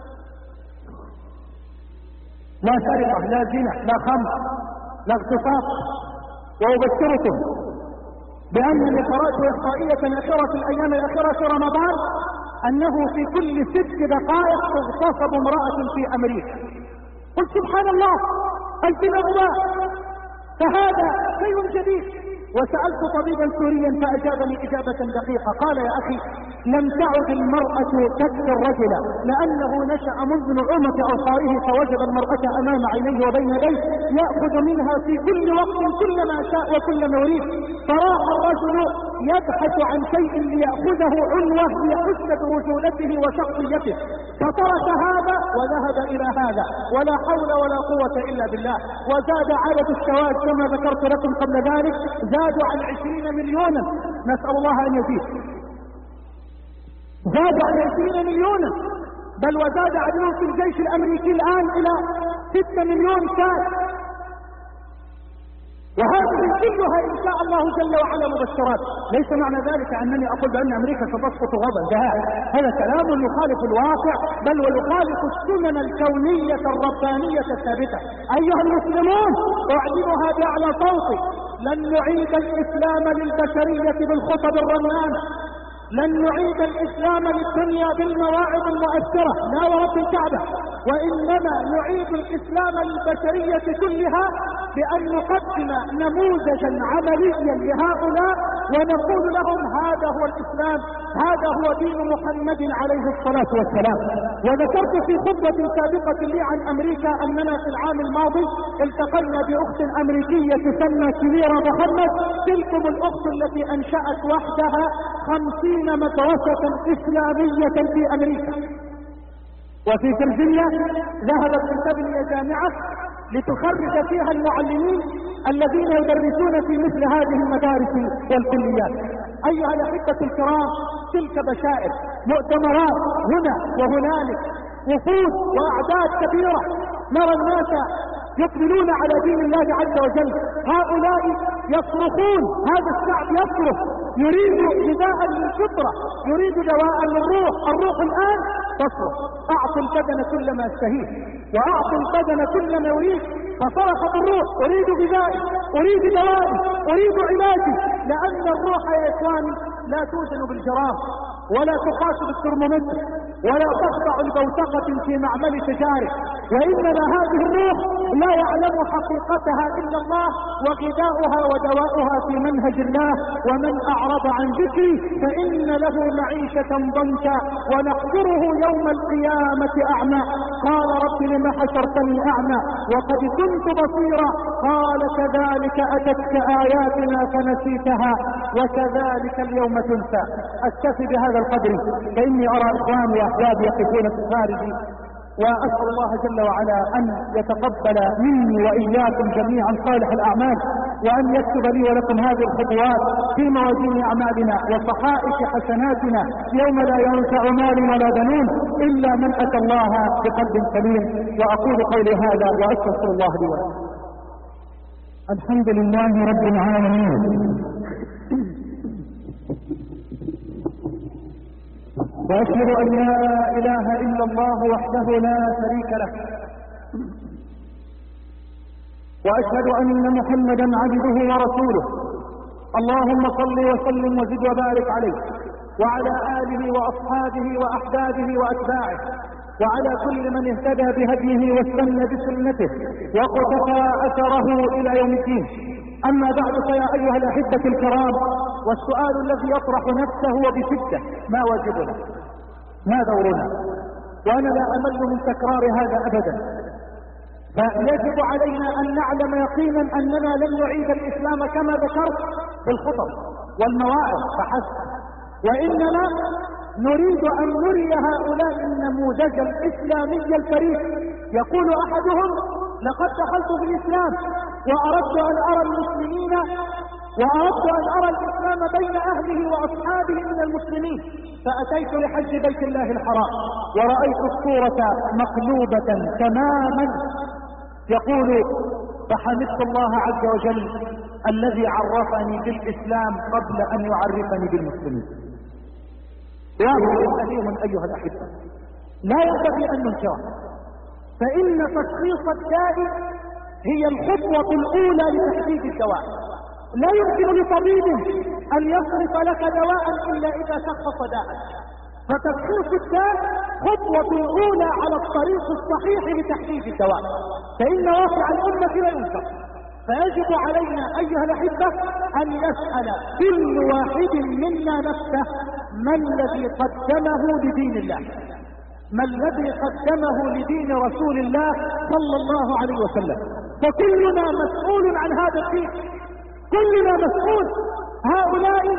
لا سرقة لا زنا لا خمر لا اغتصاب. وأبشركم بأنني قرأت إحصائية أخيرة في الأيام الأخيرة في رمضان أنه في كل 6 دقائق تغتصب امرأة في أمريكا. قلت سبحان الله البناء، فهذا شيء جديد. وسألت طبيبا سوريا فأجابني إجابة دقيقة، قال يا أخي لم تعد المرأة تكفي الرجل لأنه نشأ منذ نعومة أوصاره فوجد المرأة أمام عينيه وبين يديه يأخذ منها في كل وقت كل ما شاء وكل ما يريد، فراح الرجل يبحث عن شيء ليأخذه عنوة ليحس برجولته وشخصيته، فترك هذا وذهب إلى هذا، ولا حول ولا قوة إلا بالله. وزاد عدد الشواذ كما ذكرت لكم قبل ذلك، زادوا عن 20 مليونا، نسأل الله أن يزيد، زادوا عن 20 مليونا، بل وزاد عددهم في الجيش الأمريكي الآن إلى 6 مليون شاب. وهذه كلها إن شاء الله جل وعلا مبشرات. ليس معنى ذلك أنني أقول بأن أمريكا ستسقط غدا، هذا كلام يخالف الواقع، بل ويخالف السنن الكونية الربانية الثابتة. أيها المسلمون، أعلنها بأعلى صوتي، لن نعيد الإسلام للبشرية بالخطب الرنانة، لن نعيد الإسلام للدنيا بالمواعظ المؤثرة، لا ورب الكعبة، وإنما نعيد الإسلام للبشرية كلها بأن نقدم نموذجا عمليا لهؤلاء ونقول لهم هذا هو الإسلام، هذا هو دين محمد عليه الصلاة والسلام. وذكرت في خطبة سابقة لي عن أمريكا أننا في العام الماضي التقينا بأخت أمريكية تسمى كبيرة محمد، تلكم الأخت التي أنشأت وحدها 50 مدرسة إسلامية في أمريكا. وفي فرجينيا ذهبت تبني جامعة لتخرج فيها المعلمين الذين يدرسون في مثل هذه المدارس والكليات. أيها الأحبة الكرام، تلك بشائر، مؤتمرات هنا وهنالك، وفود وأعداد كبيرة، نرى الناس يقبلون على دين الله عز وجل. هؤلاء يصرخون، هذا الشعب يصرخ، يريد غذاء للفطرة، يريد دواء للروح. الروح الآن تصرخ، أعطوا البدن كل ما يستهيه، وأعطوا البدن كل ما يريد. فصرخت الروح، أريد غذائي، أريد دوائي، أريد علاجي، لأن الروح يا إخواني لا توزن بالجرام، ولا تقاس بالترمومتر، ولا تخضع لبوتقة في معمل تجارب، وإنما هذه الروح لا يعلم حقيقتها إلا الله، وغذاؤها ودواؤها في منهج الله. ومن أعرض عن ذكري فإن له معيشة ضنكا ونحشره يوم القيامة أعمى. قال رب لم حشرتني أعمى وقد كنت بصيرا، قال كذلك أتتك آياتنا فنسيتها وكذلك اليوم تنسى. أكتفي بهذا القدر، فإني أرى إخواني وأحبابي يقفون في الخارج، وأسأل الله جل وعلا أن يتقبل مني وإياكم جميعا صالح الأعمال، وأن يكتب لي ولكم هذه الخطوات في موازين أعمالنا وصحائف حسناتنا يوم لا ينفع مال ولا بنون إلا من أتى الله بقلب سليم. وأقول قولي هذا وأستغفر الله لي ولكم. الحمد لله رب العالمين، وأشهد أن لا إله إلا الله وحده لا شريك له، وأشهد أن محمدا عبده ورسوله. اللهم صل وسلم وزد وبارك عليه وعلى آله وأصحابه وأحبابه وأتباعه وعلى كل من اهتدى بهديه واستنى بسنته وقتفى أثره إلى يوم الدين. أما بعد، فيا أيها الأحبة الكرام، والسؤال الذي يطرح نفسه وبشدة: ما واجبنا؟ ما دورنا؟ وأنا لا أمل من تكرار هذا أبدا. فيجب علينا أن نعلم يقينا أننا لن نعيد الإسلام كما ذكرت بالخطب والمواعظ فحسب، وإنما نريد أن نري هؤلاء النموذج الإسلامي الفريد. يقول أحدهم: لقد دخلت في الإسلام وأردت أن أرى المسلمين وأردت أن أرى الإسلام بين أهله وأصحابه من المسلمين، فأتيت لحج بيت الله الحرام ورأيت الصورة مقلوبة تماما. يقول: فحمدت الله عز وجل الذي عرفني بالإسلام قبل أن يعرفني بالمسلمين. واضح أليم أيها الأحبة، لا ينبغي أن ننكره، فإن تشخيص الداء هي الخطوة الأولى لتحديد الدواء. لا يمكن لطبيب أن يصرف لك دواء إلا إذا شخص داء، فتشخيص الداء خطوة أولى على الطريق الصحيح لتحديد الدواء، فإن واقع الأمة لا ينكر. فيجب علينا أيها الأحبة أن يسأل كل واحد منا نفسه: ما الذي قدمه لدين الله؟ ما الذي قدمه لدين رسول الله صلى الله عليه وسلم؟ فكلنا مسؤول عن هذا الدين، كلنا مسؤول. هؤلاء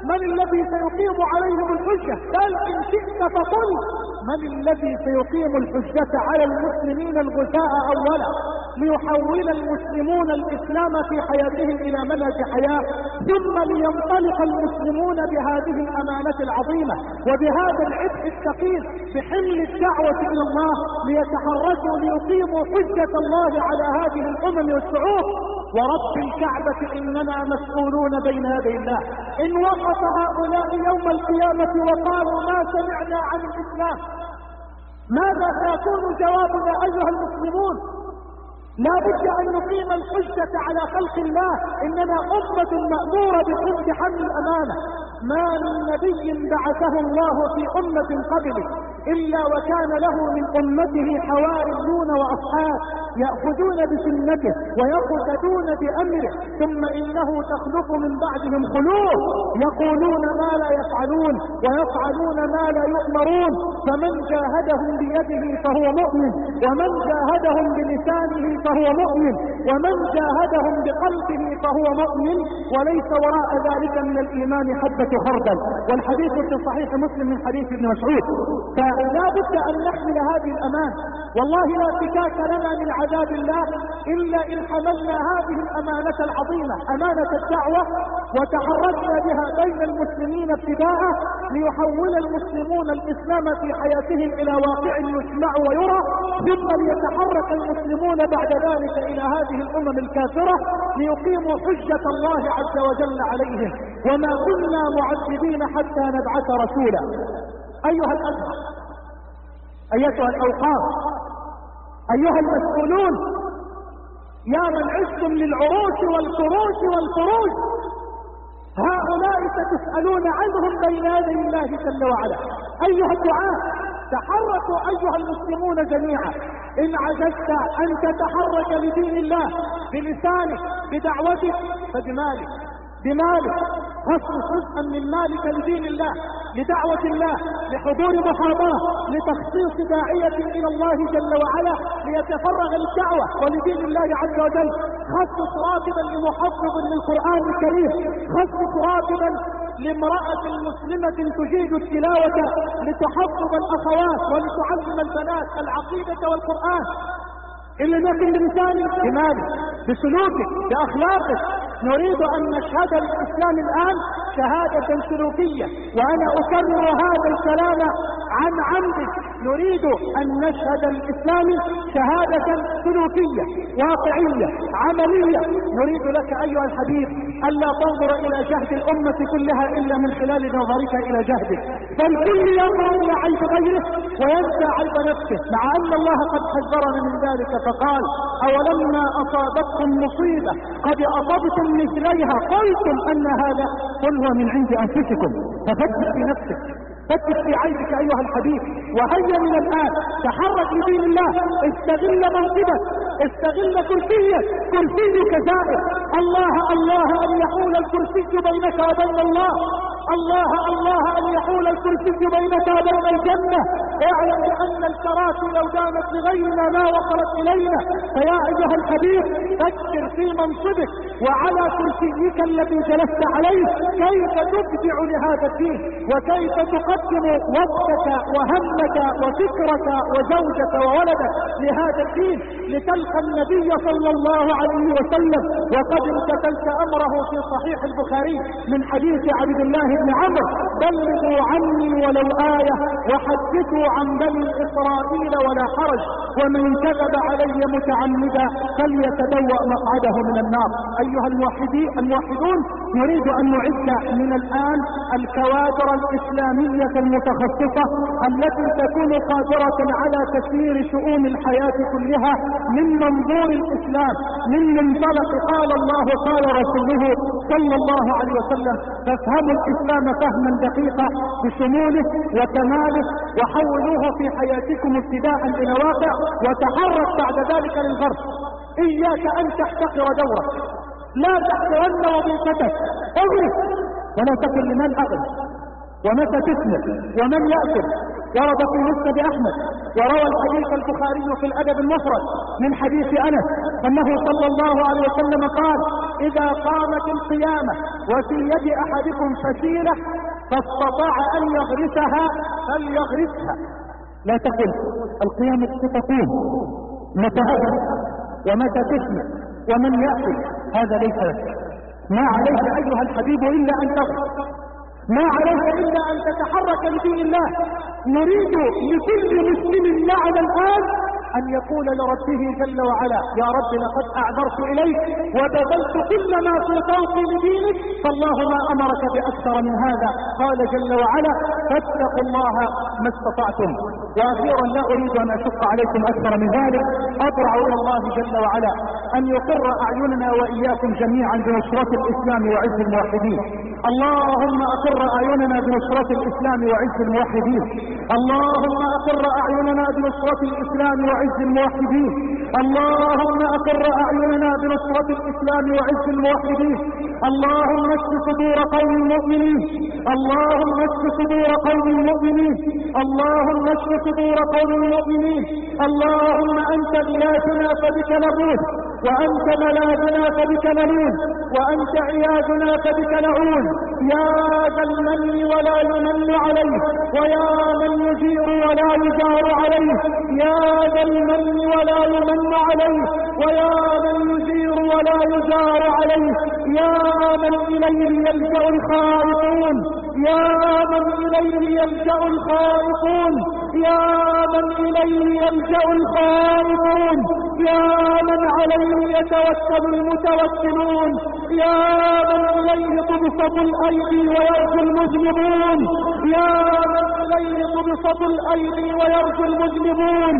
من الذي سيقيم عليهم الحجة؟ بل إن شئت فقل من الذي سيقيم الحجة على المسلمين الغثاء أولا ليحول المسلمون الإسلام في حياتهم إلى منهج حياة، ثم لينطلق المسلمون بهذه الأمانة العظيمة وبهذا العبء الثقيل بحمل الدعوة إلى الله ليتحركوا ليقيموا حجة الله على هذه الأمم والشعوب. ورب الكعبة إننا مسؤولون بين يدي الله. إن وقف هؤلاء يوم القيامة وقالوا ما سمعنا عن الإسلام، ماذا سيكون جوابنا أيها المسلمون؟ لا بد أن نقيم الحجة على خلق الله. إننا أمة مأمورة بحمل الأمانة. ما من نبي بعثه الله في أمة قبله إلا وكان له من أمته حواريون وأصحاب يأخذون بسنته ويقتدون بأمره، ثم إنه تخلف من بعدهم خلوف يقولون ما لا يفعلون ويفعلون ما لا يؤمرون. فمن جاهدهم بيده فهو مؤمن، ومن جاهدهم بلسانه فهو مؤمن، ومن جاهدهم بقلبه فهو مؤمن، وليس وراء ذلك من الإيمان حبة خردل. والحديث في صحيح مسلم من حديث ابن مسعود. فلا بد أن نحمل هذه الأمان. والله لا فكاك لنا من عذاب الله إلا إن حملنا هذه الأمانة العظيمة، أمانة الدعوة، وتحركنا بها بين المسلمين ابتداء ليحول المسلمون الإسلام في حياتهم إلى واقع يسمع ويرى، ثم ليتحرك المسلمون بعد ذلك إلى هذه الأمم الكافرة ليقيموا حجة الله عز وجل عليهم. وما كنا معذبين حتى نبعث رسولا. أيها الأزهر، أيتها الأوقاف، أيها المسؤولون، يا من عشتم للعروش والفروش والفروج، هؤلاء ستسألون عنهم بين يدي الله جل وعلا. أيها الدعاة، تحركوا أيها المسلمون جميعا. إن عجزت أن تتحرك لدين الله بلسانك بدعوتك فبمالك، بمالك خصص جزءا من مالك لدين الله، لدعوة الله، لحضور محاضرة، لتخصيص داعية إلى الله جل وعلا ليتفرغ للدعوة ولدين الله عز وجل. خصص راتبا لمحفظ للقرآن الكريم، خصص راتبا لامرأة مسلمة تجيد التلاوة لتحفظ الأخوات ولتعلم البنات العقيدة والقرآن. إلا يكن بلسانك، بمالك، بسلوكك، بأخلاقك. نريد أن نشهد الإسلام الآن شهادة سلوكية، وأنا أكرر هذا الكلام عن عمد. نريد أن نشهد الإسلام شهادة سلوكية واقعية عملية. نريد لك أيها الحبيب ألا تنظر إلى جهد الأمة كلها إلا من خلال نظرك إلى جهدك، فالكل ينظر إلى عيب غيره وينسى عيب نفسه، مع أن الله قد حذرنا من ذلك فقال أولما أصابتكم مصيبة قد أصبتم مثليها قلتم أن هذا، قل هو من عند أنفسكم. ففتش في نفسك، فتش في عيبك أيها الحبيب، وهيا من الآن تحرك لدين الله. استغل منصبك، استغل كرسيك، كرسيك زائر. الله الله أن يحول الكرسي بينك وبين الله، الله الله أن يحول الكرسي بينك وبين الجنة. اعلم بأن الكراسي لو دامت لغيرنا ما وصلت إلينا. فيا أيها الحبيب فكر في منصبك وعلى كرسيك الذي جلست عليه كيف تبدع لهذا الدين، وكيف تقدم وقتك وهمك وفكرك وزوجك وولدك لهذا الدين لتلقى النبي صلى الله عليه وسلم. وقد امتثلت أمره في صحيح البخاري من حديث عبد الله بن عمرو: بلغوا عني ولو آية وحدثوا عن بني إسرائيل ولا حرج، ومن كذب علي متعمدا فليتبوأ مقعده من النار. أيها الموحدون، نريد أن نعد من الآن الكوادر الإسلامية المتخصصة التي تكون قادرة على تسيير شؤون الحياة كلها من منظور الإسلام، من منطلق قال الله قال رسوله صلى الله عليه وسلم. فافهموا الإسلام فهما دقيقا بشموله وكماله، وحولوه في حياتكم ابتداء إلى واقع، وتحرك بعد ذلك للغرب. إياك أن تحتقر دورك، لا تحترن وظيفتك، اغرس ولا تكن لمن أغرس ومتى تسمع ومن يأكل. ورد في مسند أحمد وروى الحديث البخاري في الأدب المفرد من حديث أنس أنه صلى الله عليه وسلم قال: إذا قامت القيامة وفي يد أحدكم فسيلة فاستطاع أن يغرسها فليغرسها. لا تقل القيامة ستقوم متى أغرس ومتى تسمع ومن يأتي، هذا ليس لك. ما عليك أيها الحبيب إلا أن تغرس، ما عليك إلا أن تتحرك لدين الله. نريد لكل مسلم معنا الآن أن يقول لربه جل وعلا: يا رب لقد أعذرت إليك وبذلت كل ما في طوقي لدينك، فالله ما أمرك بأكثر من هذا. قال جل وعلا: فاتقوا الله ما استطعتم. وأخيرا لا أريد أن أشق عليكم أكثر من ذلك، أطرع إلى الله جل وعلا أن يقر أعيننا وإياكم جميعا بنصرة الإسلام وعز الموحدين. اللهم أقر أعيننا بنصرة الإسلام وعز الموحدين. اللهم أقر أعيننا بنصرة الإسلام وعز الموحدين. اللهم أقر أعيننا بنصرة الإسلام وعز الموحدين. اللهم اشف صدور قوم المؤمنين. اللهم اشف صدور قوم المؤمنين. اللهم اشف صدور قوم المؤمنين. اللهم أنت إلهنا فبك نبوذ، وأنت ملاذنا فبك نلوذ، وأنت عياذنا فبك نعوذ. يا ذا المن ولا يمن عليه، ويا من يجير ولا يجار عليه. يا ذا المن ولا يمن عليه، ويا من يجير ولا يجار عليه. يا من إليه يلجأ الخائفون، يا من إليه يلجأ الخائفون، يا من إليه يلجأ الخائفون، يا من عليه يتوكل المتوكلون، يا من إليه تبسط الأيدي ويرجو المذنبون، يا من إليه تبسط الأيدي ويرجو المذنبون.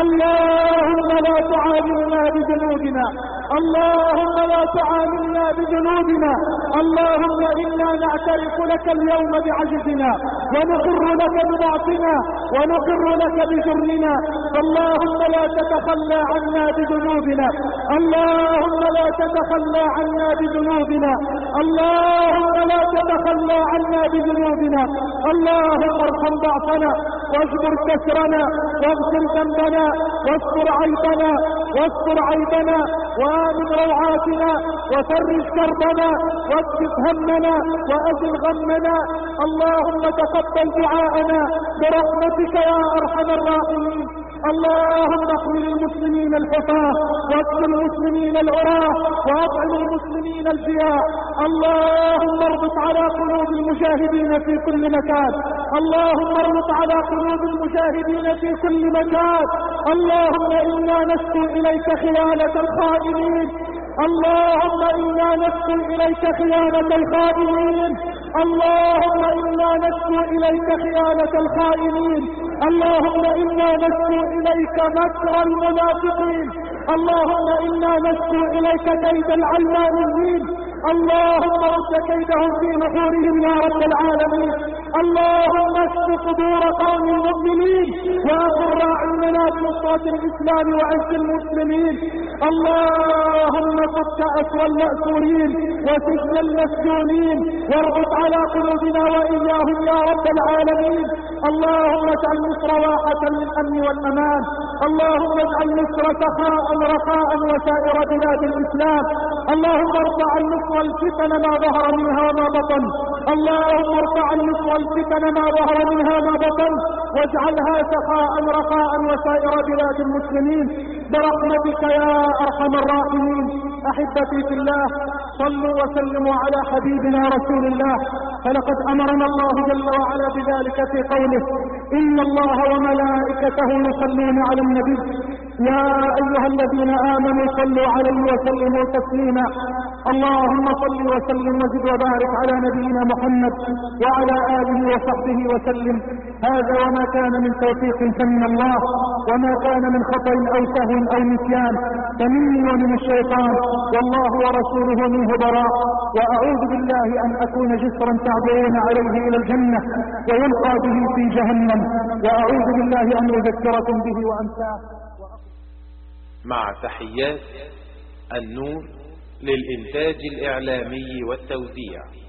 اللهم لا تعاملنا بذنوبنا، اللهم لا تعاملنا بذنوبنا. اللهم إنا نعترف لك اليوم بعجزنا، ونقر لك بضعفنا، ونقر لك بجرمنا. اللهم لا تتخلى عنا بذنوبنا، اللهم لا تتخلى عنا بذنوبنا، اللهم لا تتخلى عنا بذنوبنا. اللهم ارحم ضعفنا واجبر كسرنا واغفر ذنبنا واستر عيبنا واستر عيبنا وآمن روعاتنا وفرج كربنا واكشف همنا وأزل غمنا. اللهم تقبل دعاءنا برحمتك يا أرحم الراحمين. اللهم احمل المسلمين الحفاة واكفر المسلمين العراة واطعم المسلمين الجياع. اللهم اربط على قلوب المجاهدين في كل مكان، اللهم اربط على قلوب المجاهدين في كل مكان. اللهم إنا نشكو إليك خيانة الخائنين، اللهم إنا نشكو إليك خيانة الخائنين، اللهم إنا نشكو إليك خيانة الخائنين، اللهم إنا نشكو إليك مكر المنافقين، اللهم إنا نشكو إليك كيد العلمانيين. اللهم رد كيدهم في نحورهم يا رب العالمين. اللهم اشف صدور قوم المؤمنين وأقر أعيننا بنصرة الإسلام وعز المسلمين. اللهم فك أسر المأسورين وسجن المسجونين واربط على قلوبنا وإياهم يا رب العالمين. اللهم اجعل مصر واحة للأمن والأمان، اللهم اجعل مصر سخاء رخاء وسائر بلاد الإسلام. اللهم ارفع عن مصر الفتن ما ظهر منها وما بطن، اللهم ارفع عن مصر الفتن ما ظهر منها وما بطن، واجعلها سخاء رخاء وسائر بلاد المسلمين برحمتك يا أرحم الراحمين. أحبتي في الله، صلوا وسلموا على حبيبنا رسول الله، فلقد أمرنا الله جل وعلا بذلك في قوله: إن الله وملائكته يصلون على النبي يا أيها الذين آمنوا صلوا عليه وسلموا تسليما. اللهم صل وسلم وزد وبارك على نبينا محمد وعلى آله وصحبه وسلم. هذا وما كان من توفيق فمن الله، وما كان من خطأ أو سهو أو نسيان فمني ومن الشيطان، والله ورسوله منه براء. وأعوذ بالله أن أكون جسرا تعبرون عليه إلى الجنة ويلقى به في جهنم، وأعوذ بالله أن أذكركم به وأمساه. مع تحيات النور للإنتاج الإعلامي والتوزيع.